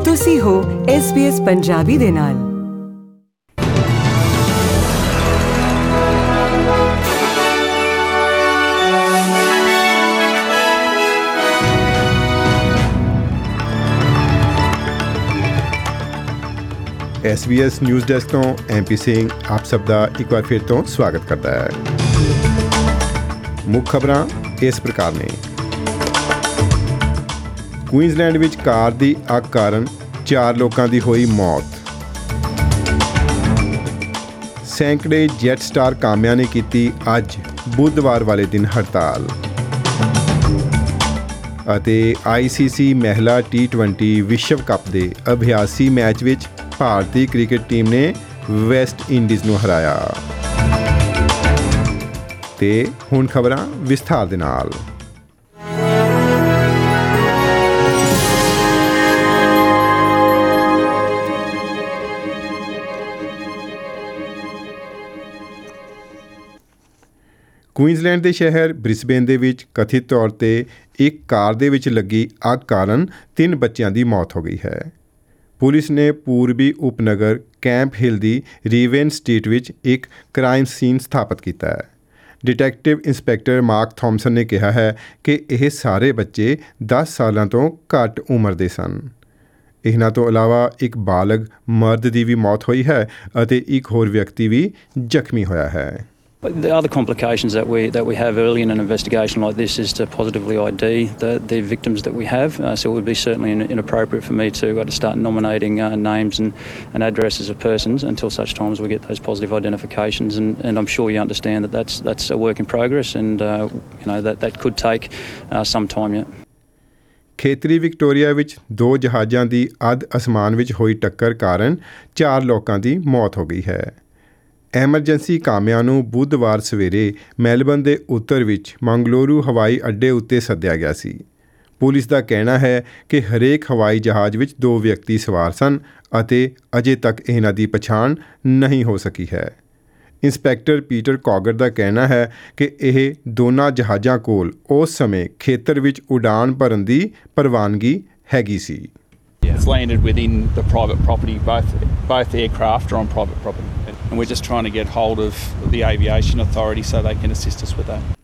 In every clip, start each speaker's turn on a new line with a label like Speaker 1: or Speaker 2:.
Speaker 1: ਤੁਸੀਂ ਹੋ SBS ਪੰਜਾਬੀ ਦੇ ਨਾਲ।
Speaker 2: SBS ਨਿਊਜ਼ ਡੈਸਕ ਤੋਂ MP ਸਿੰਘ ਆਪ ਸਭ ਦਾ ਇੱਕ ਵਾਰ ਫਿਰ ਤੋਂ ਸਵਾਗਤ ਕਰਦਾ ਹੈ। ਮੁੱਖ ਖਬਰਾਂ ਇਸ ਪ੍ਰਕਾਰ ਨੇ। ਕੁਈਨਜ਼ਲੈਂਡ ਵਿੱਚ ਕਾਰ ਦੀ ਅੱਗ ਕਾਰਨ 4 ਲੋਕਾਂ ਦੀ ਹੋਈ ਮੌਤ। ਸੈਂਕੜੇ ਜੈਟ ਸਟਾਰ ਕਾਮਿਆਂ ਨੇ ਕੀਤੀ ਅੱਜ ਬੁੱਧਵਾਰ ਵਾਲੇ ਦਿਨ ਹੜਤਾਲ। ਅਤੇ ICC ਮਹਿਲਾ T20 ਵਿਸ਼ਵ ਕੱਪ ਦੇ ਅਭਿਆਸੀ ਮੈਚ ਵਿੱਚ ਭਾਰਤੀ ਕ੍ਰਿਕਟ ਟੀਮ ਨੇ ਵੈਸਟ ਇੰਡੀਜ਼ ਨੂੰ ਹਰਾਇਆ। ਤੇ ਹੁਣ ਖਬਰਾਂ ਵਿਸਥਾਰ ਦੇ ਨਾਲ। ਕੁਈਨਜ਼ਲੈਂਡ ਦੇ ਸ਼ਹਿਰ ਬ੍ਰਿਸਬੇਨ ਦੇ ਵਿੱਚ ਕਥਿਤ ਤੌਰ 'ਤੇ ਇੱਕ ਕਾਰ ਦੇ ਵਿੱਚ ਲੱਗੀ ਅੱਗ ਕਾਰਨ 3 ਬੱਚਿਆਂ ਦੀ ਮੌਤ ਹੋ ਗਈ ਹੈ। ਪੁਲਿਸ ਨੇ ਪੂਰਬੀ ਉਪਨਗਰ ਕੈਂਪ ਹਿਲ ਦੀ ਰੀਵੇਨ ਸਟਰੀਟ ਵਿੱਚ ਇੱਕ ਕ੍ਰਾਈਮ ਸੀਨ ਸਥਾਪਿਤ ਕੀਤਾ ਹੈ। ਡਿਟੈਕਟਿਵ ਇੰਸਪੈਕਟਰ ਮਾਰਕ ਥੌਮਸਨ ਨੇ ਕਿਹਾ ਹੈ ਕਿ ਇਹ ਸਾਰੇ ਬੱਚੇ 10 ਸਾਲਾਂ ਤੋਂ ਘੱਟ ਉਮਰ ਦੇ ਸਨ। ਇਹਨਾਂ ਤੋਂ ਇਲਾਵਾ ਇੱਕ ਬਾਲਗ ਮਰਦ ਦੀ ਵੀ ਮੌਤ ਹੋਈ ਹੈ ਅਤੇ ਇੱਕ ਹੋਰ ਵਿਅਕਤੀ ਵੀ ਜ਼ਖਮੀ ਹੋਇਆ ਹੈ।
Speaker 3: The other complications that we have early in an investigation like this is to positively ID the victims that we have. So it would be certainly inappropriate for me to start nominating names and addresses of persons until such time as we get those positive identifications. And I'm sure you understand that that's a work in progress, and that could take some time yet.
Speaker 2: ਖੇਤਰੀ Victoria ਵਿੱਚ 2 ਜਹਾਜ਼ਾਂ ਦੀ ਅੱਧ ਅਸਮਾਨ ਵਿੱਚ ਹੋਈ ਟੱਕਰ ਕਾਰਨ 4 ਲੋਕਾਂ ਦੀ ਮੌਤ ਹੋ ਗਈ ਹੈ। ਐਮਰਜੈਂਸੀ ਕਾਮਿਆਂ ਨੂੰ ਬੁੱਧਵਾਰ ਸਵੇਰੇ ਮੈਲਬਨ ਦੇ ਉੱਤਰ ਵਿੱਚ ਮੰਗਲੁਰੂ ਹਵਾਈ ਅੱਡੇ ਉੱਤੇ ਸੱਦਿਆ ਗਿਆ ਸੀ। ਪੁਲਿਸ ਦਾ ਕਹਿਣਾ ਹੈ ਕਿ ਹਰੇਕ ਹਵਾਈ ਜਹਾਜ਼ ਵਿੱਚ 2 ਵਿਅਕਤੀ ਸਵਾਰ ਸਨ ਅਤੇ ਅਜੇ ਤੱਕ ਇਹਨਾਂ ਦੀ ਪਛਾਣ ਨਹੀਂ ਹੋ ਸਕੀ ਹੈ। ਇੰਸਪੈਕਟਰ ਪੀਟਰ ਕੌਗਰ ਦਾ ਕਹਿਣਾ ਹੈ ਕਿ ਇਹ ਦੋਨਾਂ ਜਹਾਜ਼ਾਂ ਕੋਲ ਉਸ ਸਮੇਂ ਖੇਤਰ ਵਿੱਚ ਉਡਾਣ ਭਰਨ ਦੀ ਪ੍ਰਵਾਨਗੀ ਹੈਗੀ ਸੀ।
Speaker 4: It's landed within the private property. Both aircraft are on private property. And we're just trying to get hold of the aviation authority so they can assist us with that.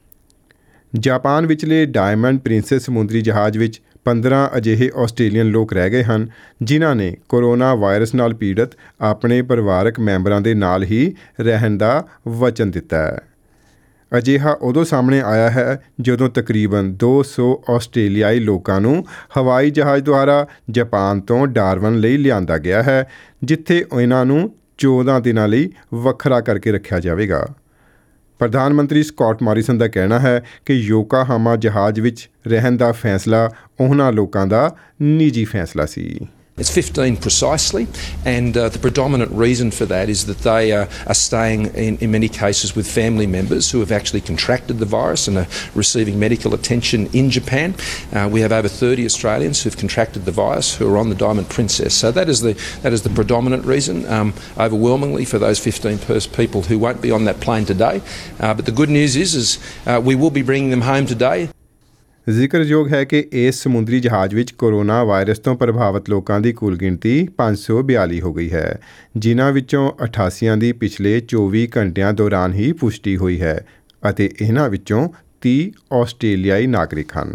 Speaker 2: Japan ਵਿਚਲੇ Diamond Princess ਸਮੁੰਦਰੀ ਜਹਾਜ਼ ਵਿੱਚ 15 ਅਜਿਹੇ Australian ਲੋਕ ਰਹਿ ਗਏ ਹਨ ਜਿਨ੍ਹਾਂ ਨੇ ਕੋਰੋਨਾ ਵਾਇਰਸ ਨਾਲ ਪੀੜਤ ਆਪਣੇ ਪਰਿਵਾਰਕ ਮੈਂਬਰਾਂ ਦੇ ਨਾਲ ਹੀ ਰਹਿਣ ਦਾ ਵਚਨ ਦਿੱਤਾ ਹੈ। ਅਜਿਹਾ ਉਦੋਂ ਸਾਹਮਣੇ ਆਇਆ ਹੈ ਜਦੋਂ ਤਕਰੀਬਨ 200 ਆਸਟ੍ਰੇਲੀਆਈ ਲੋਕਾਂ ਨੂੰ ਹਵਾਈ ਜਹਾਜ਼ ਦੁਆਰਾ ਜਾਪਾਨ ਤੋਂ ਡਾਰਵਨ ਲਈ ਲਿਆਂਦਾ ਗਿਆ ਹੈ, ਜਿੱਥੇ ਇਹਨਾਂ ਨੂੰ 14 ਦਿਨਾਂ ਲਈ ਵੱਖਰਾ ਕਰਕੇ ਰੱਖਿਆ ਜਾਵੇਗਾ। ਪ੍ਰਧਾਨ ਮੰਤਰੀ ਸਕਾਟ ਮੋਰਿਸਨ ਦਾ ਕਹਿਣਾ ਹੈ ਕਿ ਯੋਕਾਹਾਮਾ ਜਹਾਜ਼ ਵਿੱਚ ਰਹਿਣ ਦਾ ਫੈਸਲਾ ਉਹਨਾਂ ਲੋਕਾਂ ਦਾ ਨਿੱਜੀ ਫੈਸਲਾ ਸੀ।
Speaker 5: It's 15 precisely, and the predominant reason for that is that they are staying in many cases with family members who have actually contracted the virus and are receiving medical attention in Japan. We have over 30 Australians who have contracted the virus who are on the Diamond Princess. So that is the predominant reason, overwhelmingly for those 15 people who won't be on that plane today. But the good news is we will be bringing them home today.
Speaker 2: ਜ਼ਿਕਰਯੋਗ ਹੈ ਕਿ ਇਸ ਸਮੁੰਦਰੀ ਜਹਾਜ਼ ਵਿੱਚ corona virus ਤੋਂ ਪ੍ਰਭਾਵਿਤ ਲੋਕਾਂ ਦੀ ਕੁੱਲ ਗਿਣਤੀ 542 ਹੋ ਗਈ ਹੈ, ਜਿਨ੍ਹਾਂ ਵਿੱਚੋਂ 88 ਦੀ ਪਿਛਲੇ 24 ਘੰਟਿਆਂ ਦੌਰਾਨ ਹੀ ਪੁਸ਼ਟੀ ਹੋਈ ਹੈ ਅਤੇ ਇਹਨਾਂ ਵਿੱਚੋਂ 30 ਆਸਟ੍ਰੇਲੀਆਈ ਨਾਗਰਿਕ ਹਨ।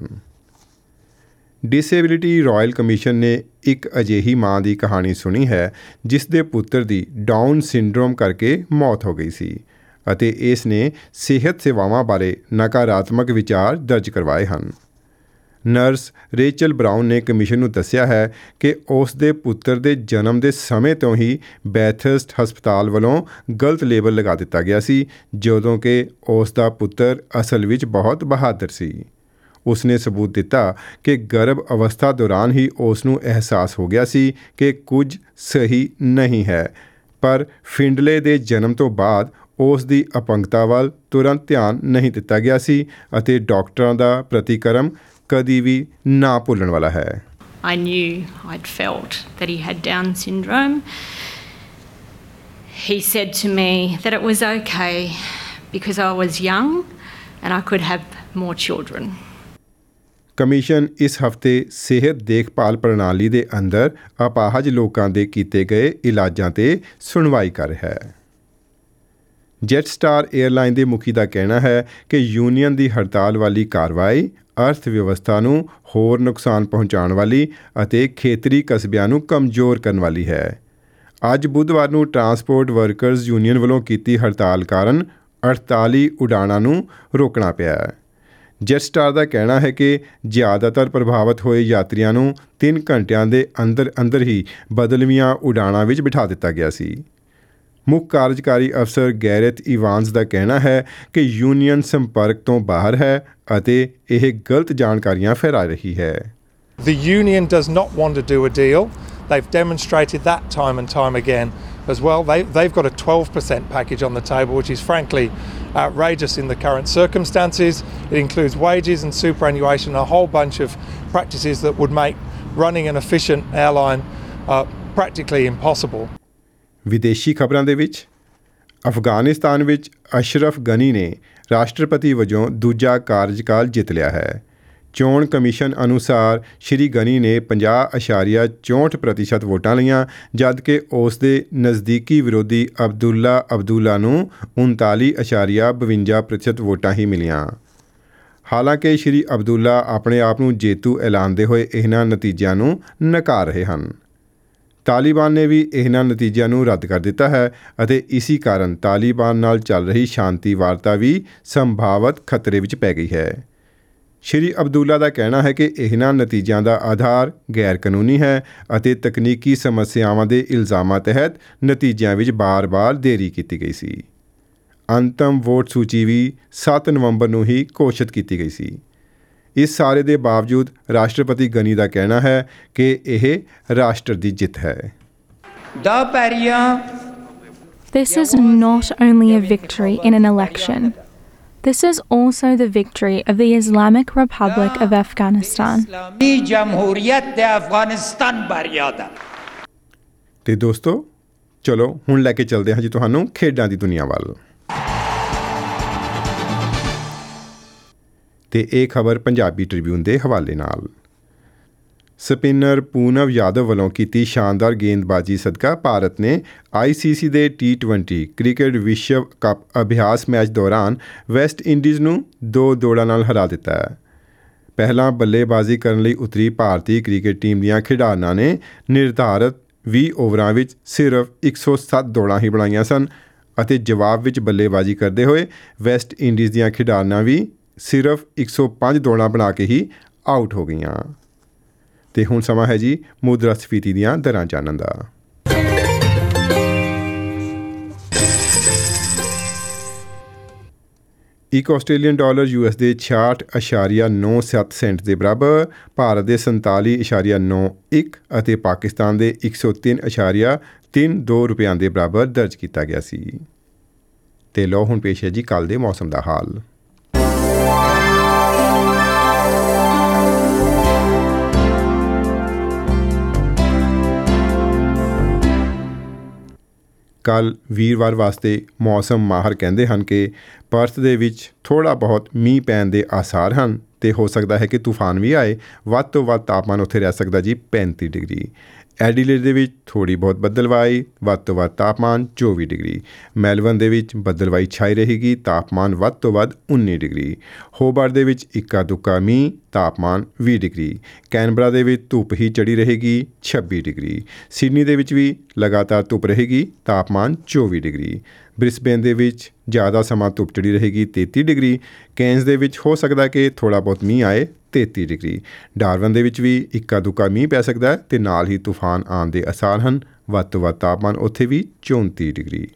Speaker 2: ਡਿਸੇਬਿਲਿਟੀ ਰਾਇਲ ਕਮਿਸ਼ਨ ਨੇ ਇੱਕ ਅਜਿਹੀ ਮਾਂ ਦੀ ਕਹਾਣੀ ਸੁਣੀ ਹੈ ਜਿਸ ਦੇ ਪੁੱਤਰ ਦੀ ਡਾਊਨ ਸਿੰਡਰੋਮ ਕਰਕੇ ਮੌਤ ਹੋ ਗਈ ਸੀ ਅਤੇ ਇਸ ਨੇ ਸਿਹਤ ਸੇਵਾਵਾਂ ਬਾਰੇ ਨਕਾਰਾਤਮਕ ਵਿਚਾਰ ਦਰਜ ਕਰਵਾਏ ਹਨ। ਨਰਸ ਰੇਚਲ ਬਰਾਊਨ ਨੇ ਕਮਿਸ਼ਨ ਨੂੰ ਦੱਸਿਆ ਹੈ ਕਿ ਉਸ ਦੇ ਪੁੱਤਰ ਦੇ ਜਨਮ ਦੇ ਸਮੇਂ ਤੋਂ ਹੀ ਬੈਥਰਸਟ ਹਸਪਤਾਲ ਵੱਲੋਂ ਗਲਤ ਲੇਬਲ ਲਗਾ ਦਿੱਤਾ ਗਿਆ ਸੀ, ਜਦੋਂ ਕਿ ਉਸ ਦਾ ਪੁੱਤਰ ਅਸਲ ਵਿੱਚ ਬਹੁਤ ਬਹਾਦਰ ਸੀ। ਉਸ ਨੇ ਸਬੂਤ ਦਿੱਤਾ ਕਿ ਗਰਭ ਅਵਸਥਾ ਦੌਰਾਨ ਹੀ ਉਸ ਨੂੰ ਅਹਿਸਾਸ ਹੋ ਗਿਆ ਸੀ ਕਿ ਕੁਝ ਸਹੀ ਨਹੀਂ ਹੈ, ਪਰ ਫਿੰਡਲੇ ਦੇ ਜਨਮ ਤੋਂ ਬਾਅਦ ਉਸ ਦੀ ਅਪੰਗਤਾ ਵੱਲ ਤੁਰੰਤ ਧਿਆਨ ਨਹੀਂ ਦਿੱਤਾ ਗਿਆ ਸੀ ਅਤੇ ਡਾਕਟਰਾਂ ਦਾ ਪ੍ਰਤੀਕਰਮ ਕਦੀ ਵੀ ਨਾ ਭੁੱਲਣ ਵਾਲਾ ਹੈ।
Speaker 6: I knew I'd felt that he had Down syndrome. He said to me that it was okay because I was young and I could have more children.
Speaker 2: Commission ਇਸ ਹਫ਼ਤੇ ਸਿਹਤ ਦੇਖਭਾਲ ਪ੍ਰਣਾਲੀ ਦੇ ਅੰਦਰ ਅਪਾਹਜ ਲੋਕਾਂ ਦੇ ਕੀਤੇ ਗਏ ਇਲਾਜਾਂ 'ਤੇ ਸੁਣਵਾਈ ਕਰ ਰਿਹਾ ਹੈ। ਜੈਟਸਟਾਰ ਏਅਰਲਾਈਨ ਦੇ ਮੁਖੀ ਦਾ ਕਹਿਣਾ ਹੈ ਕਿ ਯੂਨੀਅਨ ਦੀ ਹੜਤਾਲ ਵਾਲੀ ਕਾਰਵਾਈ ਅਰਥ ਵਿਵਸਥਾ ਨੂੰ ਹੋਰ ਨੁਕਸਾਨ ਪਹੁੰਚਾਉਣ ਵਾਲੀ ਅਤੇ ਖੇਤਰੀ ਕਸਬਿਆਂ ਨੂੰ ਕਮਜ਼ੋਰ ਕਰਨ ਵਾਲੀ ਹੈ। ਅੱਜ ਬੁੱਧਵਾਰ ਨੂੰ ਟਰਾਂਸਪੋਰਟ ਵਰਕਰਜ਼ ਯੂਨੀਅਨ ਵੱਲੋਂ ਕੀਤੀ ਹੜਤਾਲ ਕਾਰਨ 48 ਉਡਾਣਾਂ ਨੂੰ ਰੋਕਣਾ ਪਿਆ ਹੈ। ਜੈਟਸਟਾਰ ਦਾ ਕਹਿਣਾ ਹੈ ਕਿ ਜ਼ਿਆਦਾਤਰ ਪ੍ਰਭਾਵਿਤ ਹੋਏ ਯਾਤਰੀਆਂ ਨੂੰ 3 ਘੰਟਿਆਂ ਦੇ ਅੰਦਰ ਹੀ ਬਦਲਵੀਆਂ ਉਡਾਣਾਂ ਵਿੱਚ ਬਿਠਾ ਦਿੱਤਾ ਗਿਆ ਸੀ। ਮੁੱਖ ਕਾਰਜਕਾਰੀ ਅਫਸਰ ਗੈਰੇਥ ਇਵਾਨਸ ਦਾ ਕਹਿਣਾ ਹੈ ਕਿ ਯੂਨੀਅਨ ਸੰਪਰਕ ਤੋਂ ਬਾਹਰ ਹੈ ਅਤੇ ਇਹ ਗਲਤ ਜਾਣਕਾਰੀਆਂ ਫੈਲਾ ਰਹੀ ਹੈ।
Speaker 7: The union does not want to do a deal. They've demonstrated that time and time again as well. They've got a 12% package on the table, which is frankly outrageous in the current circumstances. It includes wages and superannuation and a whole bunch of practices that would make running an efficient airline practically impossible.
Speaker 2: ਵਿਦੇਸ਼ੀ ਖਬਰਾਂ ਦੇ ਵਿੱਚ ਅਫਗਾਨਿਸਤਾਨ ਵਿੱਚ ਅਸ਼ਰਫ ਗਨੀ ਨੇ ਰਾਸ਼ਟਰਪਤੀ ਵਜੋਂ ਦੂਜਾ ਕਾਰਜਕਾਲ ਜਿੱਤ ਲਿਆ ਹੈ। ਚੋਣ ਕਮਿਸ਼ਨ ਅਨੁਸਾਰ ਸ਼੍ਰੀ ਗਨੀ ਨੇ 50.64% ਵੋਟਾਂ ਲਈਆਂ, ਜਦਕਿ ਉਸ ਦੇ ਨਜ਼ਦੀਕੀ ਵਿਰੋਧੀ ਅਬਦੁੱਲਾ ਨੂੰ 39.52% ਵੋਟਾਂ ਹੀ ਮਿਲੀਆਂ। ਹਾਲਾਂਕਿ ਸ਼੍ਰੀ ਅਬਦੁੱਲਾ ਆਪਣੇ ਆਪ ਨੂੰ ਜੇਤੂ ਐਲਾਨਦੇ ਹੋਏ ਇਹਨਾਂ ਨਤੀਜਿਆਂ ਨੂੰ ਨਕਾਰ ਰਹੇ ਹਨ। ਤਾਲਿਬਾਨ ਨੇ ਵੀ ਇਹਨਾਂ ਨਤੀਜਿਆਂ ਨੂੰ ਰੱਦ ਕਰ ਦਿੱਤਾ ਹੈ ਅਤੇ ਇਸੀ ਕਾਰਨ ਤਾਲਿਬਾਨ ਨਾਲ ਚੱਲ ਰਹੀ ਸ਼ਾਂਤੀ ਵਾਰਤਾ ਵੀ ਸੰਭਾਵਤ ਖਤਰੇ ਵਿੱਚ ਪੈ ਗਈ ਹੈ। ਸ਼੍ਰੀ ਅਬਦੁੱਲਾ ਦਾ ਕਹਿਣਾ ਹੈ ਕਿ ਇਹਨਾਂ ਨਤੀਜਿਆਂ ਦਾ ਆਧਾਰ ਗੈਰ ਕਾਨੂੰਨੀ ਹੈ ਅਤੇ ਤਕਨੀਕੀ ਸਮੱਸਿਆਵਾਂ ਦੇ ਇਲਜ਼ਾਮਾਂ ਤਹਿਤ ਨਤੀਜਿਆਂ ਵਿੱਚ ਬਾਰ-ਬਾਰ ਦੇਰੀ ਕੀਤੀ ਗਈ ਸੀ। ਅੰਤਮ ਵੋਟ ਸੂਚੀ ਵੀ 7 ਨਵੰਬਰ ਨੂੰ ਹੀ ਘੋਸ਼ਿਤ ਕੀਤੀ ਗਈ ਸੀ। ਇਸ ਸਾਰੇ ਦੇ ਬਾਵਜੂਦ ਰਾਸ਼ਟਰਪਤੀ ਗਨੀ ਦਾ ਕਹਿਣਾ ਹੈ ਕਿ ਇਹ ਰਾਸ਼ਟਰ ਦੀ ਜਿੱਤ ਹੈ।
Speaker 8: This is not only a victory in an election. This is also the victory of the Islamic Republic of Afghanistan.
Speaker 2: ਤੇ ਦੋਸਤੋ, ਚਲੋ ਹੁਣ ਲੈ ਕੇ ਚੱਲਦੇ ਹਾਂ ਜੀ ਤੁਹਾਨੂੰ ਖੇਡਾਂ ਦੀ ਦੁਨੀਆ ਵੱਲ। ਤੇ ਇਹ ਖਬਰ ਪੰਜਾਬੀ ਟ੍ਰਿਬਿਊਨ ਦੇ ਹਵਾਲੇ ਨਾਲ। ਸਪਿਨਰ ਪੂਨਵ ਯਾਦਵ ਵੱਲੋਂ ਕੀਤੀ ਸ਼ਾਨਦਾਰ ਗੇਂਦਬਾਜ਼ੀ ਸਦਕਾ ਭਾਰਤ ਨੇ ICC ਦੇ T20 ਕ੍ਰਿਕਟ ਵਿਸ਼ਵ ਕੱਪ ਅਭਿਆਸ ਮੈਚ ਦੌਰਾਨ ਵੈਸਟ ਇੰਡੀਜ਼ ਨੂੰ 2 ਦੌੜਾਂ ਨਾਲ ਹਰਾ ਦਿੱਤਾ ਹੈ। ਪਹਿਲਾਂ ਬੱਲੇਬਾਜ਼ੀ ਕਰਨ ਲਈ ਉਤਰੀ ਭਾਰਤੀ ਕ੍ਰਿਕਟ ਟੀਮ ਦੀਆਂ ਖਿਡਾਰਨਾਂ ਨੇ ਨਿਰਧਾਰਤ 20 ਓਵਰਾਂ ਵਿੱਚ ਸਿਰਫ 107 ਦੌੜਾਂ ਹੀ ਬਣਾਈਆਂ ਸਨ ਅਤੇ ਜਵਾਬ ਵਿੱਚ ਬੱਲੇਬਾਜ਼ੀ ਕਰਦੇ ਹੋਏ ਵੈਸਟ ਇੰਡੀਜ਼ ਦੀਆਂ ਖਿਡਾਰਨਾਂ ਵੀ ਸਿਰਫ 105 ਦੌੜਾਂ ਬਣਾ ਕੇ ਹੀ ਆਊਟ ਹੋ ਗਈਆਂ। ਤੇ ਹੁਣ ਸਮਾਂ ਹੈ ਜੀ ਮੁਦਰਾਸਫੀਤੀ ਦੀਆਂ ਦਰਾਂ ਜਾਣਨ ਦਾ। ਇੱਕ ਆਸਟ੍ਰੇਲੀਅਨ ਡਾਲਰ US ਦੇ 66.97 ਸੈਂਟ ਦੇ ਬਰਾਬਰ, ਭਾਰਤ ਦੇ 47.91 ਅਤੇ ਪਾਕਿਸਤਾਨ ਦੇ 103.32 ਰੁਪਇਆਂ ਦੇ ਬਰਾਬਰ ਦਰਜ ਕੀਤਾ ਗਿਆ ਸੀ। ਤੇ ਲਓ ਹੁਣ ਪੇਸ਼ ਹੈ ਜੀ ਕੱਲ੍ਹ ਦੇ ਮੌਸਮ ਦਾ ਹਾਲ। ਕੱਲ੍ਹ ਵੀਰਵਾਰ ਵਾਸਤੇ ਮੌਸਮ ਮਾਹਰ ਕਹਿੰਦੇ ਹਨ ਕਿ ਪਰਥ ਦੇ ਵਿੱਚ ਥੋੜ੍ਹਾ ਬਹੁਤ ਮੀਂਹ ਪੈਣ ਦੇ ਆਸਾਰ ਹਨ ਅਤੇ ਹੋ ਸਕਦਾ ਹੈ ਕਿ ਤੂਫਾਨ ਵੀ ਆਏ। ਵੱਧ ਤੋਂ ਵੱਧ ਤਾਪਮਾਨ ਉੱਥੇ ਰਹਿ ਸਕਦਾ ਜੀ 35 ਡਿਗਰੀ। ਐਡੀਲੇਡ ਦੇ ਵਿੱਚ ਥੋੜ੍ਹੀ ਬਹੁਤ ਬੱਦਲਵਾਈ, ਵੱਧ ਤੋਂ ਵੱਧ ਤਾਪਮਾਨ 24 ਡਿਗਰੀ। ਮੈਲਬਰਨ ਦੇ ਵਿੱਚ ਬੱਦਲਵਾਈ ਛਾਈ ਰਹੇਗੀ, ਤਾਪਮਾਨ ਵੱਧ ਤੋਂ ਵੱਧ 19 ਡਿਗਰੀ। ਹੋਬਾਰਟ ਦੇ ਵਿੱਚ ਇੱਕਾ ਦੁੱਕਾ ਮੀਂਹ, ਤਾਪਮਾਨ 20 ਡਿਗਰੀ। ਕੈਨਬਰਾ ਦੇ ਵਿੱਚ ਧੁੱਪ ਹੀ ਚੜ੍ਹੀ ਰਹੇਗੀ 26 ਡਿਗਰੀ। ਸਿਡਨੀ ਦੇ ਵਿੱਚ ਵੀ ਲਗਾਤਾਰ ਧੁੱਪ ਰਹੇਗੀ, ਤਾਪਮਾਨ 24 ਡਿਗਰੀ। ਬ੍ਰਿਸਬੇਨ ਦੇ ਵਿੱਚ ਜ਼ਿਆਦਾ ਸਮਾਂ ਧੁੱਪ ਚੜ੍ਹੀ ਰਹੇਗੀ 33 ਡਿਗਰੀ। ਕੇਨਜ਼ ਦੇ ਵਿੱਚ ਹੋ ਸਕਦਾ ਕਿ ਥੋੜ੍ਹਾ ਬਹੁਤ ਮੀਂਹ ਆਏ 33 ਡਿਗਰੀ। ਡਾਰਵਨ ਦੇ ਵਿੱਚ ਵੀ ਇੱਕਾ ਦੁੱਕਾ ਮੀਂਹ ਪੈ ਸਕਦਾ ਹੈ ਅਤੇ ਨਾਲ ਹੀ ਤੂਫਾਨ ਆਉਣ ਦੇ ਆਸਾਰ ਹਨ। ਵੱਧ ਤੋਂ ਵੱਧ ਤਾਪਮਾਨ ਉੱਥੇ ਵੀ 34 ਡਿਗਰੀ।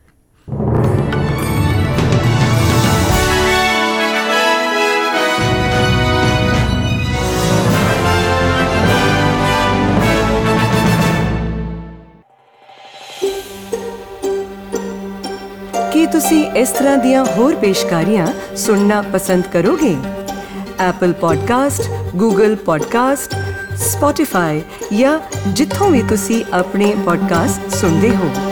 Speaker 1: ਕੀ ਤੁਸੀਂ ਇਸ ਤਰ੍ਹਾਂ ਦੀਆਂ ਹੋਰ ਪੇਸ਼ਕਾਰੀਆਂ ਸੁਣਨਾ ਪਸੰਦ ਕਰੋਗੇ? Apple podcast, Google podcast, Spotify ਜਾਂ ਜਿੱਥੋਂ ਵੀ ਤੁਸੀਂ ਆਪਣੇ ਪੋਡਕਾਸਟ ਸੁਣਦੇ ਹੋ।